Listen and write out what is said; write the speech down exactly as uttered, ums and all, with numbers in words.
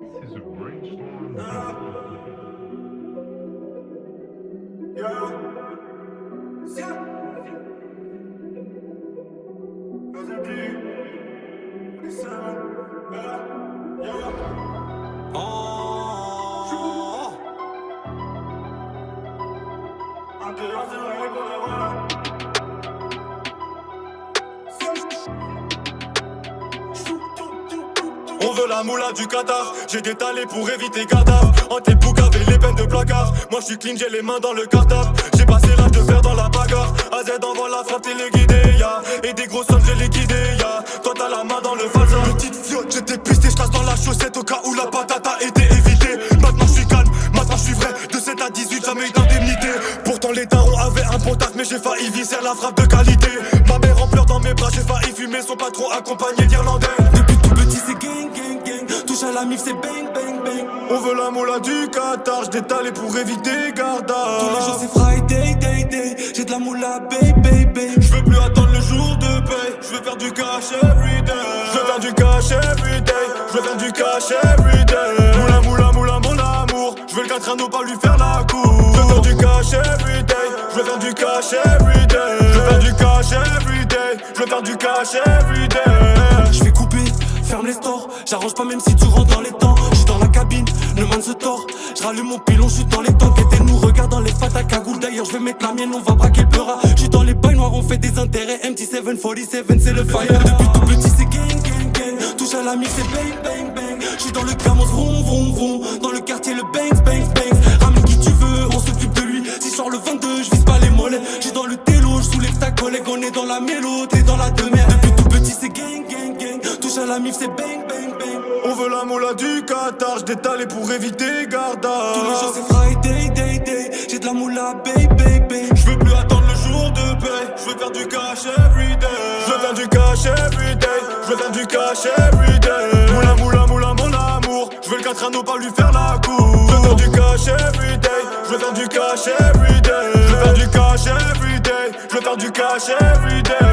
This is a brainstorm. On veut la moula du Qatar, j'ai détalé pour éviter cadavre. Entre les boucs avec les peines de placard. Moi je suis clean, j'ai les mains dans le cartable. J'ai passé l'âge de fer dans la bagarre. A Z envoie la frappe téléguidée, ya. Et des gros sommes j'ai liquidé, ya. Toi t'as la main dans le falsa. Petite fiotte, j'étais pisté, j'casse dans la chaussette au cas où la patate a été évitée. Maintenant je suis calme, maintenant je suis vrai. De sept à dix-huit, jamais eu d'indemnité. Pourtant les darons avaient un bon taf, mais j'ai failli visser la frappe de qualité. Ma mère en pleurs dans mes bras, j'ai failli fumer son patron accompagné d'Irlandais. Depuis tout petit c'est gang gang gang, touche à la mif c'est bang bang bang. On veut la moula du Qatar, j'détalé pour éviter garda. Tous les jours c'est Friday day day, j'ai de la moula baby baby. J'veux plus attendre le jour de paye, j'veux faire du cash everyday. J'veux faire du cash everyday, j'veux faire du cash everyday. Moula moula moula mon amour, j'veux le quatre anneaux pas lui faire la cour. J'veux faire du cash everyday, j'veux faire du cash everyday. J'veux faire du cash everyday, j'veux faire du cash everyday. J'fais couper, ferme les stores, j'arrange pas même si tu rentres dans les temps. J'suis dans la cabine, le man se tord. J'rallume mon pilon, j'suis dans les tanks. Et nous regarde dans les fatas cagoule. D'ailleurs j'vais mettre la mienne, on va braquer le pleura. J'suis dans les bails noirs, on fait des intérêts. M T sept quarante-sept, c'est le fire. Depuis tout petit c'est gang gang gang, touche à la mif c'est bang bang bang. J'suis dans le camos, vroom vroom vroom. Dans le quartier le bangs bangs bangs. Ramène qui tu veux, on s'occupe de lui. Si j'sors le vingt-deux, j'vise pas les mollets. J'suis dans le télo, j'soulève ta collègue. On est dans la mélo, t'es dans la demeure. Depuis tout petit c'est gang gang gang, touche à la mif c'est bang bang bang. On veut la moula du Qatar, j'détalé pour éviter garda. Tous les jours c'est Friday day day, j'ai de la moula baby baby. J'veux plus attendre le jour de paye, j'veux faire du cash everyday. J'veux faire du cash everyday, j'veux faire du cash everyday. Moula moula moula mon amour, j'veux le quatre anneaux pas lui faire la cour. J'veux faire du cash everyday, j'veux faire du cash everyday. J'veux faire du cash everyday, j'veux faire du cash everyday.